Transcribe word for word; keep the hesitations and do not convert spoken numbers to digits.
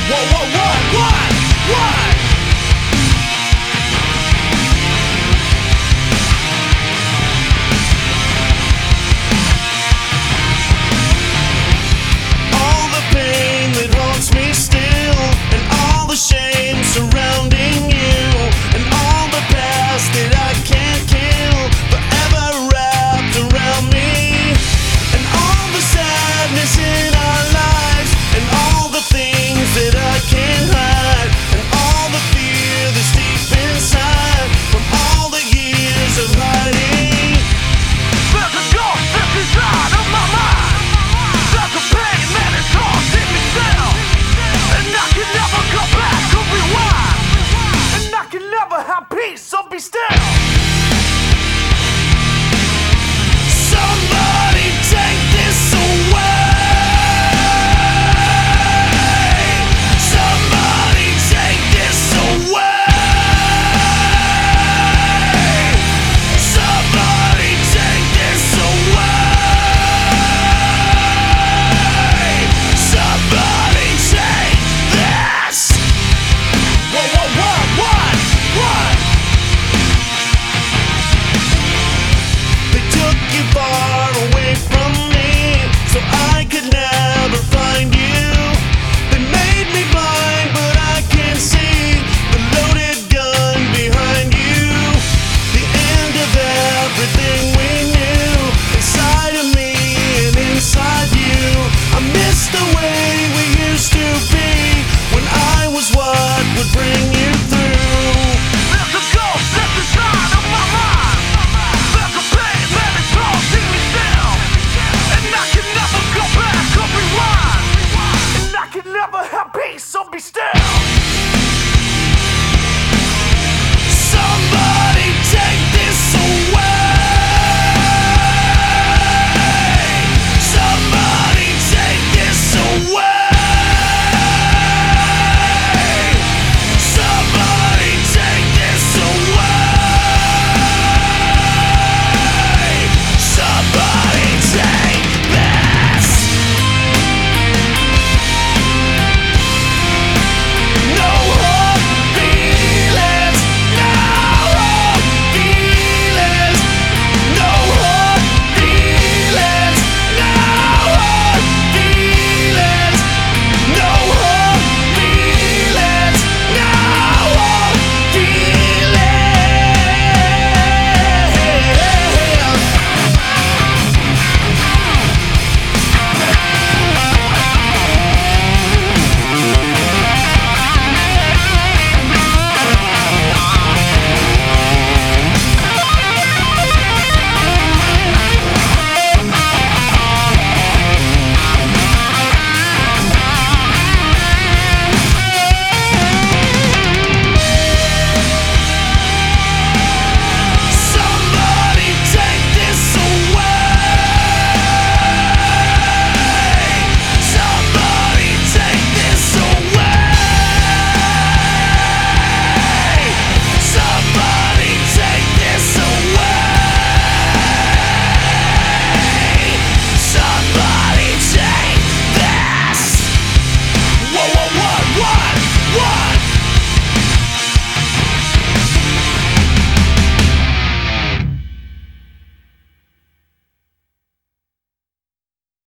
What, what, what, what, what? All the pain that haunts me still, and all the shame surrounding you, and all the past that I can't kill, forever wrapped around me, and all the sadness in our lives, and all the things that I can't hide, and all the fear that's deep inside from all the years of hiding. There's a ghost that's inside of my mind. There's a pain that is haunting me still, and I can never go back or rewind, and I can never have peace, so be still. Somebody take this away. Somebody take this away. Somebody take this away. Somebody take this. What, what, what, what, what? They took you far away from me, so I could never find you. They made me blind, but I can see the loaded gun behind you. The end of everything we knew, inside of me and inside you. I miss the way we used to be, when I was what would bring you through. There's a ghost that's inside of my mind. There's a pain that is haunting me still, and I can never go back or rewind, and I can never have peace, so be still.